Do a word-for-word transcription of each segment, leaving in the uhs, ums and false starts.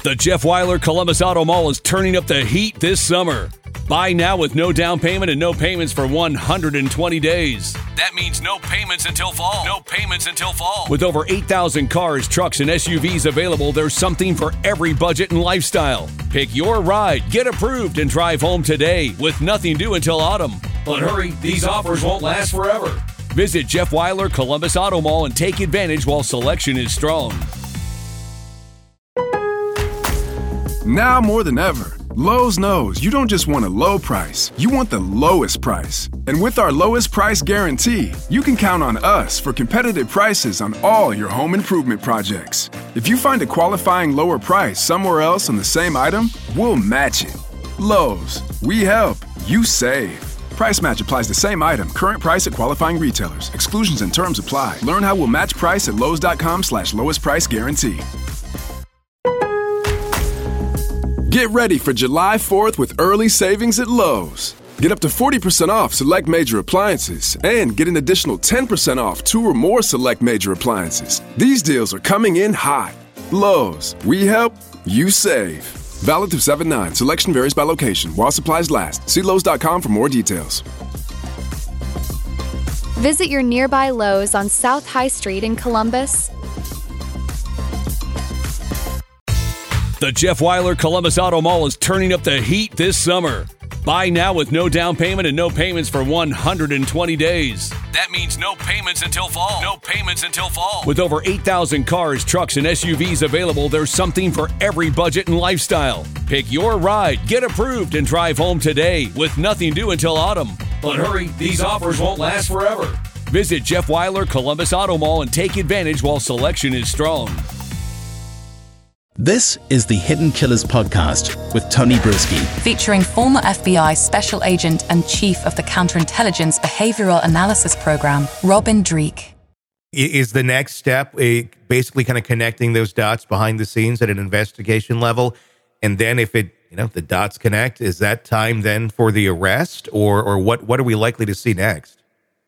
The Jeff Weiler Columbus Auto Mall is turning up the heat this summer. Buy now with no down payment and no payments for one hundred twenty days. That means no payments until fall. No payments until fall. With over eight thousand cars, trucks, and S U Vs available, there's something for every budget and lifestyle. Pick your ride, get approved, and drive home today with nothing due until autumn. But hurry, these offers won't last forever. Visit Jeff Weiler Columbus Auto Mall and take advantage while selection is strong. Now more than ever, Lowe's knows you don't just want a low price, you want the lowest price. And with our lowest price guarantee, you can count on us for competitive prices on all your home improvement projects. If you find a qualifying lower price somewhere else on the same item, we'll match it. Lowe's, we help, you save. Price match applies the same item, current price at qualifying retailers. Exclusions and terms apply. Learn how we'll match price at lowes.com slash lowest price guarantee. Get ready for July fourth with early savings at Lowe's. Get up to forty percent off select major appliances and get an additional ten percent off two or more select major appliances. These deals are coming in hot. Lowe's, we help, you save. Valid through seven nine. Selection varies by location. While supplies last. See Lowe's dot com for more details. Visit your nearby Lowe's on South High Street in Columbus. The Jeff Weiler Columbus Auto Mall is turning up the heat this summer. Buy now with no down payment and no payments for one hundred twenty days. That means no payments until fall. No payments until fall. With over eight thousand cars, trucks, and S U Vs available, there's something for every budget and lifestyle. Pick your ride, get approved, and drive home today with nothing due until autumn. But hurry, these offers won't last forever. Visit Jeff Weiler Columbus Auto Mall and take advantage while selection is strong. This is the Hidden Killers podcast with Tony Brueski. Featuring former F B I Special Agent and Chief of the Counterintelligence Behavioral Analysis Program, Robin Dreeke. Is the next step a, basically kind of connecting those dots behind the scenes at an investigation level? And then if it, you know, the dots connect, is that time then for the arrest? Or or what, what are we likely to see next?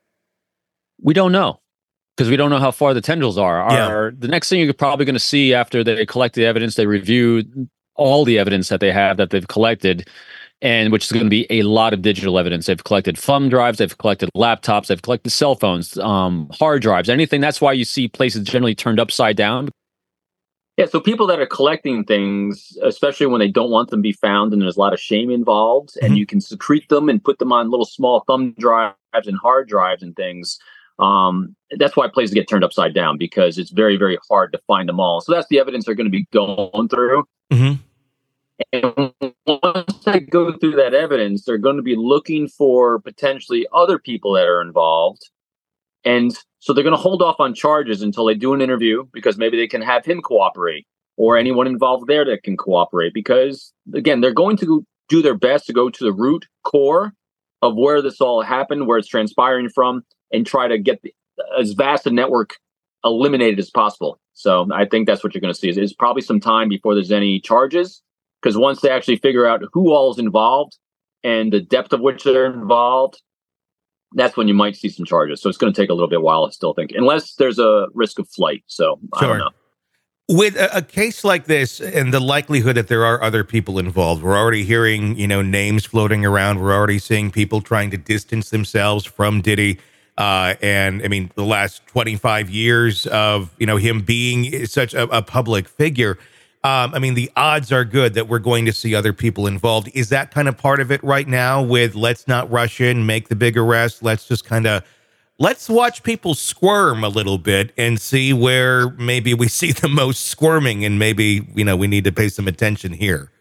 We don't know. Because we don't know how far the tendrils are. are Yeah. The next thing you're probably going to see after they collect the evidence, they review all the evidence that they have that they've collected, and which is going to be a lot of digital evidence. They've collected thumb drives, they've collected laptops, they've collected cell phones, um, hard drives, anything. That's why you see places generally turned upside down. Yeah, so people that are collecting things, especially when they don't want them to be found and there's a lot of shame involved, mm-hmm. and you can secrete them and put them on little small thumb drives and hard drives and things. Um, that's why places get turned upside down, because it's very, very hard to find them all. So that's the evidence they're going to be going through. Mm-hmm. And once they go through that evidence, they're going to be looking for potentially other people that are involved. And so they're going to hold off on charges until they do an interview, because maybe they can have him cooperate, or anyone involved there that can cooperate. Because, again, they're going to do their best to go to the root core of where this all happened, where it's transpiring from, and try to get the, as vast a network eliminated as possible. So I think that's what you're going to see. Is it's probably some time before there's any charges, because once they actually figure out who all is involved and the depth of which they're involved, that's when you might see some charges. So it's going to take a little bit while, I still think, unless there's a risk of flight. So I Sure. don't know. With a, a case like this and the likelihood that there are other people involved, we're already hearing, you know, names floating around. We're already seeing people trying to distance themselves from Diddy. Uh, and I mean, the last twenty-five years of, you know, him being such a, a public figure. Um, I mean, the odds are good that we're going to see other people involved. Is that kind of part of it right now with let's not rush in, make the big arrest. Let's just kind of let's watch people squirm a little bit and see where maybe we see the most squirming, and maybe, you know, we need to pay some attention here.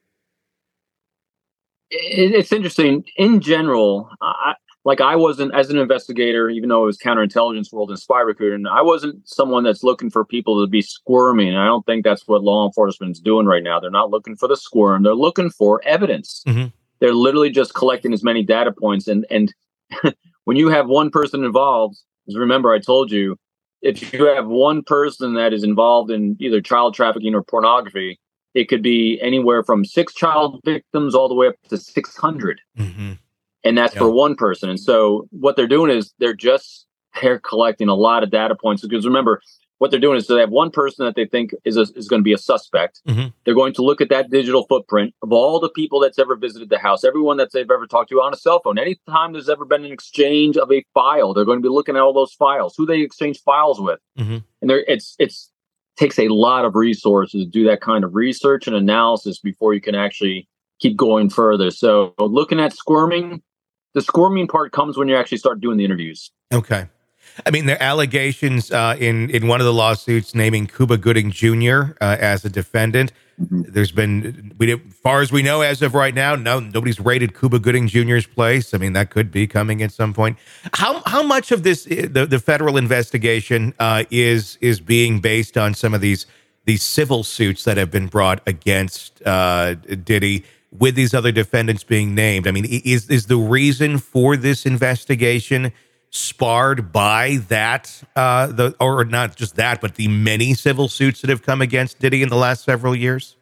It's interesting. In general, I, like I wasn't, as an investigator, even though it was counterintelligence world and spy recruiting, I wasn't someone that's looking for people to be squirming. And I don't think that's what law enforcement is doing right now. They're not looking for the squirm. They're looking for evidence. Mm-hmm. They're literally just collecting as many data points. And, and when you have one person involved, because remember, I told you, if you have one person that is involved in either child trafficking or pornography, it could be anywhere from six child victims all the way up to six hundred. Mm-hmm. And that's yeah. for one person. And so what they're doing is they're just they're collecting a lot of data points. Because remember, what they're doing is they have one person that they think is a, is going to be a suspect. Mm-hmm. They're going to look at that digital footprint of all the people that's ever visited the house, everyone that they've ever talked to on a cell phone. Anytime there's ever been an exchange of a file, they're going to be looking at all those files, who they exchange files with. Mm-hmm. And there, it's it's takes a lot of resources to do that kind of research and analysis before you can actually keep going further. So looking at squirming, the squirming part comes when you actually start doing the interviews. Okay. I mean, there are allegations uh, in, in one of the lawsuits naming Cuba Gooding Junior uh, as a defendant. Mm-hmm. There's been, we, as far as we know, as of right now, no, nobody's raided Cuba Gooding Junior's place. I mean, that could be coming at some point. How how much of this, the, the federal investigation uh, is is being based on some of these these civil suits that have been brought against uh, Diddy, with these other defendants being named? I mean, is is the reason for this investigation sparred by that, uh, the or not just that, but the many civil suits that have come against Diddy in the last several years?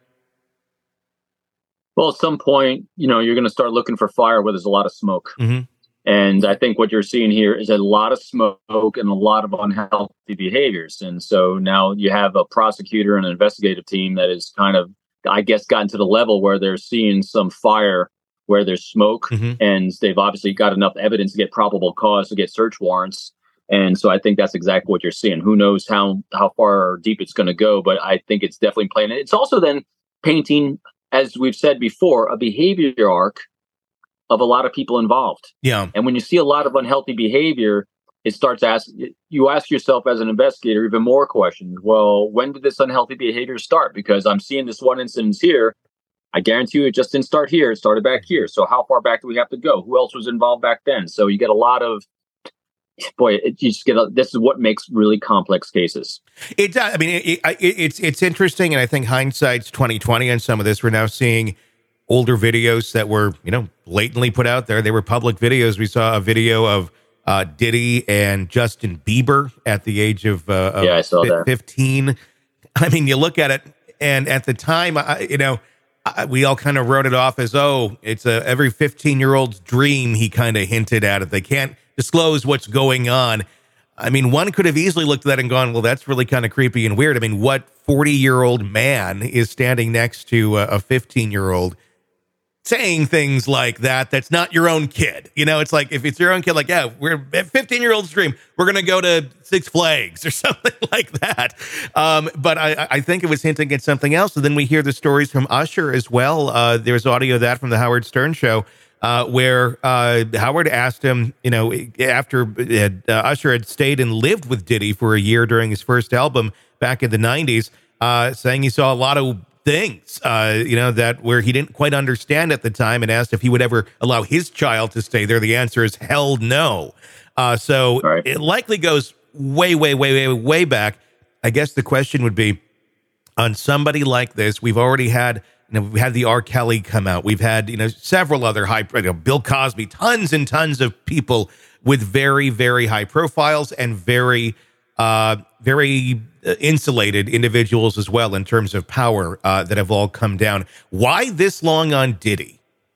Well, at some point, you know, you're going to start looking for fire where there's a lot of smoke. Mm-hmm. And I think what you're seeing here is a lot of smoke and a lot of unhealthy behaviors. And so now you have a prosecutor and an investigative team that is kind of, I guess, gotten to the level where they're seeing some fire where there's smoke, mm-hmm. and they've obviously got enough evidence to get probable cause to get search warrants. And so I think that's exactly what you're seeing. Who knows how how far deep it's going to go, but I think it's definitely playing. It's also then painting, as we've said before, a behavior arc of a lot of people involved. Yeah. And when you see a lot of unhealthy behavior, it starts asking, you ask yourself as an investigator even more questions. Well, when did this unhealthy behavior start? Because I'm seeing this one instance here. I guarantee you it just didn't start here. It started back here. So how far back do we have to go? Who else was involved back then? So you get a lot of, boy, it, you just get a, this is what makes really complex cases. It does. I mean, it, it, it's it's interesting, and I think hindsight's twenty twenty on some of this. We're now seeing older videos that were, you know, blatantly put out there. They were public videos. We saw a video of uh, Diddy and Justin Bieber at the age of, uh, of yeah, I saw that. fifteen. I mean, you look at it, and at the time, I, you know, I, we all kind of wrote it off as, oh, it's a every fifteen-year-old's dream. He kind of hinted at it. They can't disclose what's going on. I mean, one could have easily looked at that and gone, well, that's really kind of creepy and weird. I mean, what forty-year-old man is standing next to a fifteen-year-old saying things like that? That's not your own kid. You know, it's like, if it's your own kid, like, yeah, we're fifteen-year-old's dream. We're going to go to Six Flags or something like that. Um, but I, I think it was hinting at something else. And then we hear the stories from Usher as well. Uh, there's audio of that from the Howard Stern show, uh, where uh, Howard asked him, you know, after uh, Usher had stayed and lived with Diddy for a year during his first album back in the nineties, uh, saying he saw a lot of things, uh, you know, that where he didn't quite understand at the time, and asked if he would ever allow his child to stay there. The answer is hell no. Uh, so right. It likely goes way, way, way, way, way back. I guess the question would be, on somebody like this, we've already had, you know, we've had the R. Kelly come out. We've had, you know, several other high, you know, Bill Cosby, tons and tons of people with very, very high profiles and very, uh, very insulated individuals as well in terms of power uh, that have all come down. Why this long on Diddy?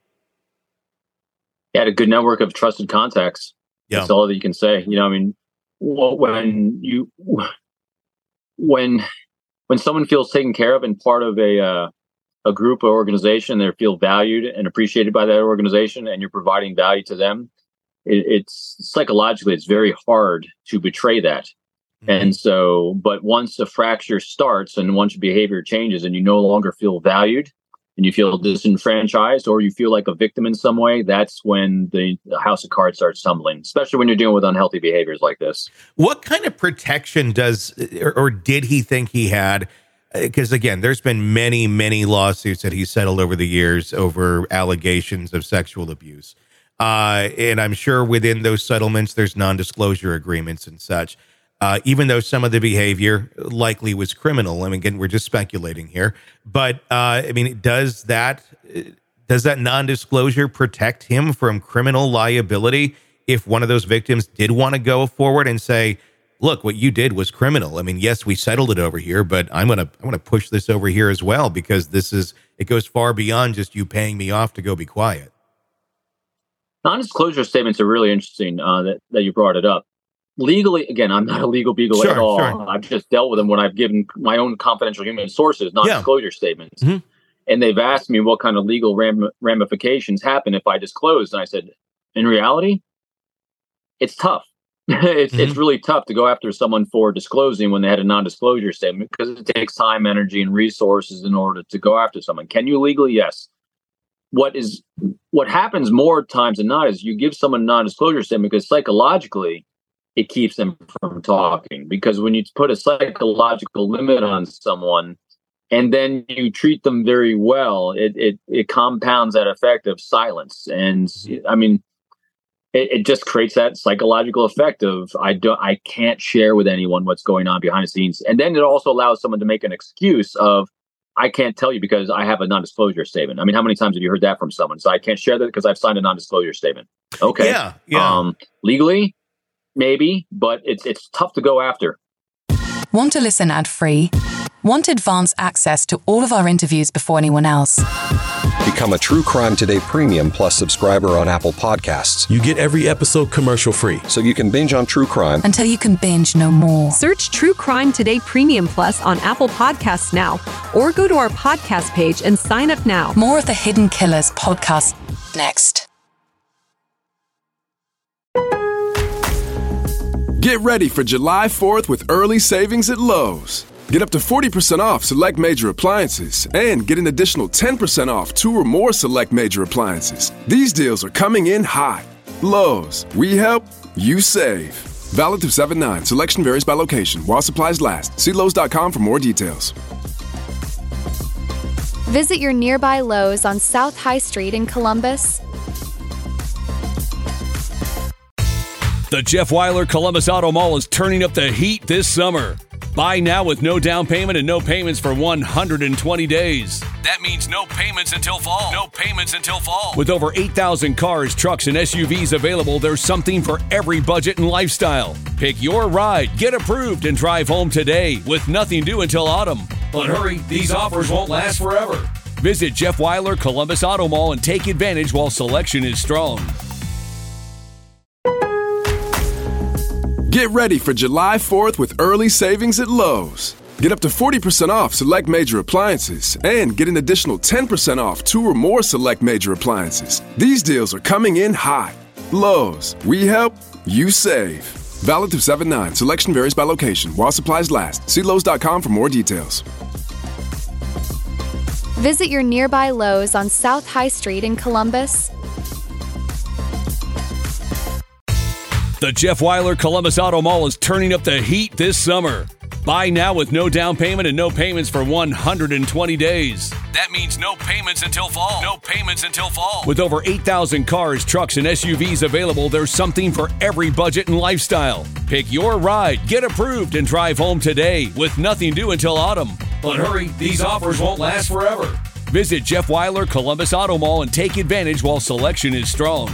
He had a good network of trusted contacts. Yeah. That's all that you can say. You know, I mean, when you when when someone feels taken care of and part of a uh, a group or organization, they feel valued and appreciated by that organization, and you're providing value to them, it, it's psychologically it's very hard to betray that. Mm-hmm. And so, but once the fracture starts and once your behavior changes and you no longer feel valued and you feel disenfranchised or you feel like a victim in some way, that's when the, the house of cards starts tumbling, especially when you're dealing with unhealthy behaviors like this. What kind of protection does, or, or did he think he had? Because again, there's been many, many lawsuits that he's settled over the years over allegations of sexual abuse. Uh, and I'm sure within those settlements, there's non-disclosure agreements and such. Uh, even though some of the behavior likely was criminal. I mean, again, we're just speculating here. But, uh, I mean, does that does that non-disclosure protect him from criminal liability if one of those victims did want to go forward and say, look, what you did was criminal? I mean, yes, we settled it over here, but I'm going to I'm going to push this over here as well, because this is it goes far beyond just you paying me off to go be quiet. Non-disclosure statements are really interesting uh, that, that you brought it up. legally, again, I'm not a legal beagle Sure, at all. sure. I've just dealt with them when I've given my own confidential human sources, non-disclosure Yeah. statements. Mhm. And they've asked me what kind of legal ram- ramifications happen if I disclose. And I said, in reality, it's tough. it's, Mhm. it's really tough to go after someone for disclosing when they had a non-disclosure statement, because it takes time, energy, and resources in order to go after someone. Can you legally? Yes. What is what happens more times than not is you give someone a non-disclosure statement because psychologically it keeps them from talking. Because when you put a psychological limit on someone and then you treat them very well, it it, it compounds that effect of silence. And I mean, it, it just creates that psychological effect of I don't I can't share with anyone what's going on behind the scenes. And then it also allows someone to make an excuse of, I can't tell you because I have a non-disclosure statement. I mean, how many times have you heard that from someone? So I can't share that because I've signed a non-disclosure statement. Okay. Yeah, yeah. Um, legally, maybe, but it's it's tough to go after. Want to listen ad-free? Want advance access to all of our interviews before anyone else? Become a True Crime Today Premium Plus subscriber on Apple Podcasts. You get every episode commercial-free. So you can binge on true crime until you can binge no more. Search True Crime Today Premium Plus on Apple Podcasts now, or go to our podcast page and sign up now. More of the Hidden Killers podcast next. Get ready for July fourth with early savings at Lowe's. Get up to forty percent off select major appliances and get an additional ten percent off two or more select major appliances. These deals are coming in hot. Lowe's, we help, you save. Valid through seven nine. Selection varies by location. While supplies last. See Lowe's dot com for more details. Visit your nearby Lowe's on South High Street in Columbus. The Jeff Weiler Columbus Auto Mall is turning up the heat this summer. Buy now with no down payment and no payments for one hundred twenty days. That means no payments until fall. No payments until fall. With over eight thousand cars, trucks, and S U Vs available, there's something for every budget and lifestyle. Pick your ride, get approved, and drive home today with nothing due until autumn. But hurry, these offers won't last forever. Visit Jeff Weiler Columbus Auto Mall and take advantage while selection is strong. Get ready for July fourth with early savings at Lowe's. Get up to forty percent off select major appliances and get an additional ten percent off two or more select major appliances. These deals are coming in hot. Lowe's, we help, you save. Valid through seven nine. Selection varies by location. While supplies last. See Lowe's dot com for more details. Visit your nearby Lowe's on South High Street in Columbus. The Jeff Weiler Columbus Auto Mall is turning up the heat this summer. Buy now with no down payment and no payments for one hundred twenty days. That means no payments until fall. No payments until fall. With over eight thousand cars, trucks, and S U Vs available, there's something for every budget and lifestyle. Pick your ride, get approved, and drive home today with nothing due until autumn. But hurry, these offers won't last forever. Visit Jeff Weiler Columbus Auto Mall and take advantage while selection is strong.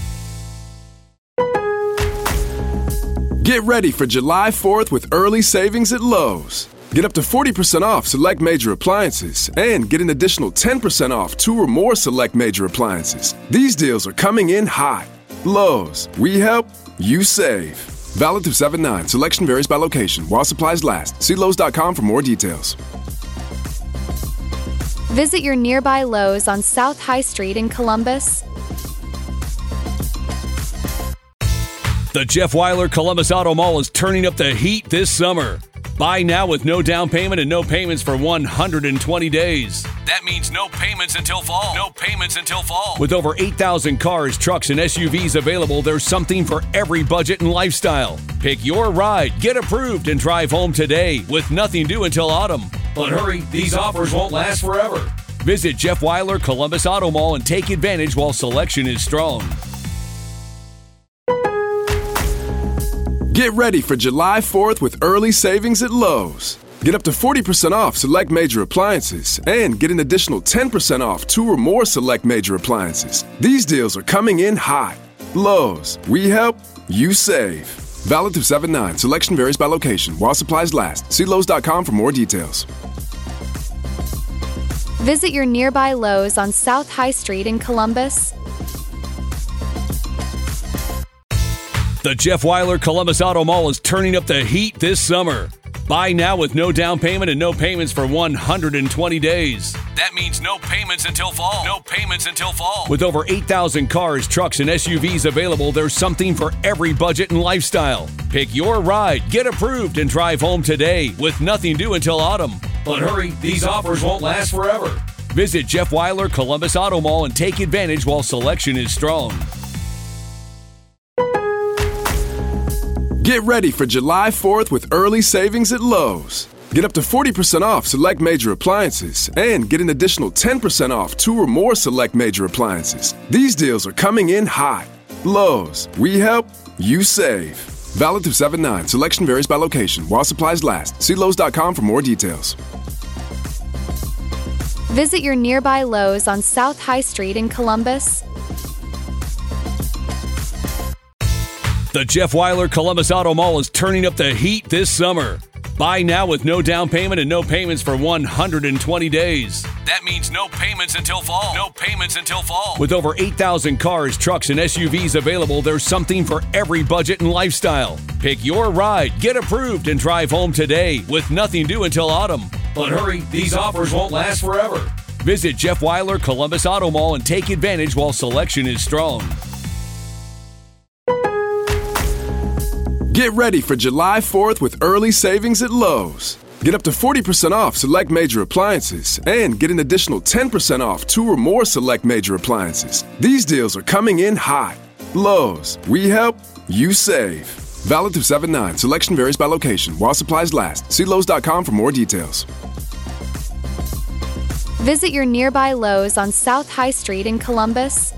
Get ready for July fourth with early savings at Lowe's. Get up to forty percent off select major appliances and get an additional ten percent off two or more select major appliances. These deals are coming in hot. Lowe's, we help, you save. Valid through seven nine. Selection varies by location. While supplies last. See Lowe's dot com for more details. Visit your nearby Lowe's on South High Street in Columbus. The Jeff Weiler Columbus Auto Mall is turning up the heat this summer. Buy now with no down payment and no payments for one hundred twenty days. That means no payments until fall. No payments until fall. With over eight thousand cars, trucks, and S U Vs available, there's something for every budget and lifestyle. Pick your ride, get approved, and drive home today with nothing due until autumn. But hurry, these offers won't last forever. Visit Jeff Weiler Columbus Auto Mall and take advantage while selection is strong. Get ready for July fourth with early savings at Lowe's. Get up to forty percent off select major appliances and get an additional ten percent off two or more select major appliances. These deals are coming in hot. Lowe's, we help, you save. Valid through seven nine. Selection varies by location. While supplies last. See Lowe's dot com for more details. Visit your nearby Lowe's on South High Street in Columbus. The Jeff Weiler Columbus Auto Mall is turning up the heat this summer. Buy now with no down payment and no payments for one hundred twenty days. That means no payments until fall. No payments until fall. With over eight thousand cars, trucks, and S U Vs available, there's something for every budget and lifestyle. Pick your ride, get approved, and drive home today with nothing due until autumn. But hurry, these offers won't last forever. Visit Jeff Weiler Columbus Auto Mall and take advantage while selection is strong. Get ready for July fourth with early savings at Lowe's. Get up to forty percent off select major appliances and get an additional ten percent off two or more select major appliances. These deals are coming in hot. Lowe's, we help, you save. Valid through seven nine. Selection varies by location while supplies last. See Lowe's dot com for more details. Visit your nearby Lowe's on South High Street in Columbus. The Jeff Weiler Columbus Auto Mall is turning up the heat this summer. Buy now with no down payment and no payments for one hundred twenty days. That means no payments until fall. No payments until fall. With over eight thousand cars, trucks, and S U Vs available, there's something for every budget and lifestyle. Pick your ride, get approved, and drive home today with nothing due until autumn. But hurry, these offers won't last forever. Visit Jeff Weiler Columbus Auto Mall and take advantage while selection is strong. Get ready for July fourth with early savings at Lowe's. Get up to forty percent off select major appliances and get an additional ten percent off two or more select major appliances. These deals are coming in hot. Lowe's, we help, you save. Valid through seven nine. Selection varies by location while supplies last. See Lowe's dot com for more details. Visit your nearby Lowe's on South High Street in Columbus.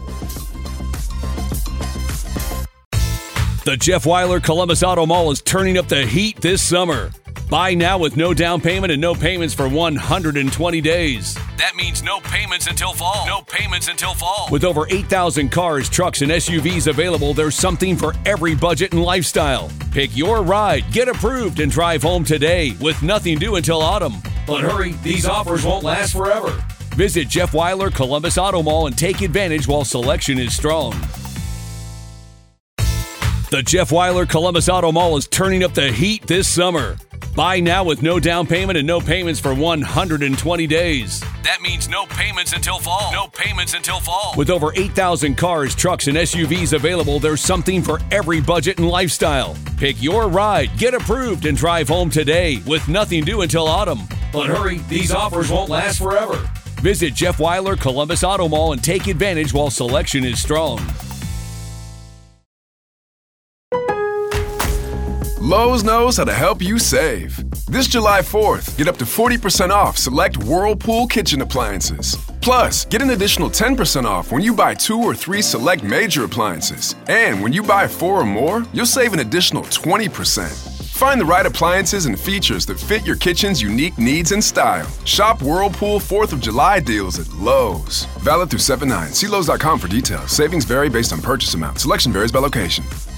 The Jeff Weiler Columbus Auto Mall is turning up the heat this summer. Buy now with no down payment and no payments for one hundred twenty days. That means no payments until fall. No payments until fall. With over eight thousand cars, trucks, and S U Vs available, there's something for every budget and lifestyle. Pick your ride, get approved, and drive home today with nothing due until autumn. But hurry, these offers won't last forever. Visit Jeff Weiler Columbus Auto Mall and take advantage while selection is strong. The Jeff Weiler Columbus Auto Mall is turning up the heat this summer. Buy now with no down payment and no payments for one hundred twenty days. That means no payments until fall. No payments until fall. With over eight thousand cars, trucks, and S U Vs available, there's something for every budget and lifestyle. Pick your ride, get approved, and drive home today with nothing due until autumn. But hurry, these offers won't last forever. Visit Jeff Weiler Columbus Auto Mall and take advantage while selection is strong. Lowe's knows how to help you save. This July fourth, get up to forty percent off select Whirlpool kitchen appliances. Plus, get an additional ten percent off when you buy two or three select major appliances. And when you buy four or more, you'll save an additional twenty percent. Find the right appliances and features that fit your kitchen's unique needs and style. Shop Whirlpool fourth of July deals at Lowe's. Valid through seven nine. See Lowe's dot com for details. Savings vary based on purchase amount. Selection varies by location.